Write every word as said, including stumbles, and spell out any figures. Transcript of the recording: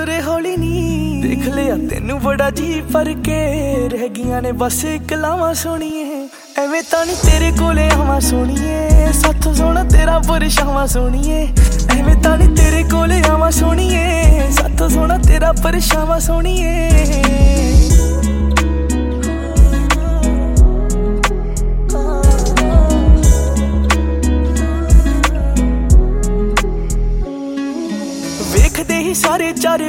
तुरे हौली नी देख लिया तेनू बड़ा जी पर के रह गईयां ने बस इक लावां सोहणीए एवें तां नी तेरे कोले आवां सोहणीए साथों सोहना तेरा परछावां सोहणीए एवें तां नी तेरे कोले आवां सोहणीए साथों सोहना तेरा परछावां सोहणीए। वेखदे ही सारे चारे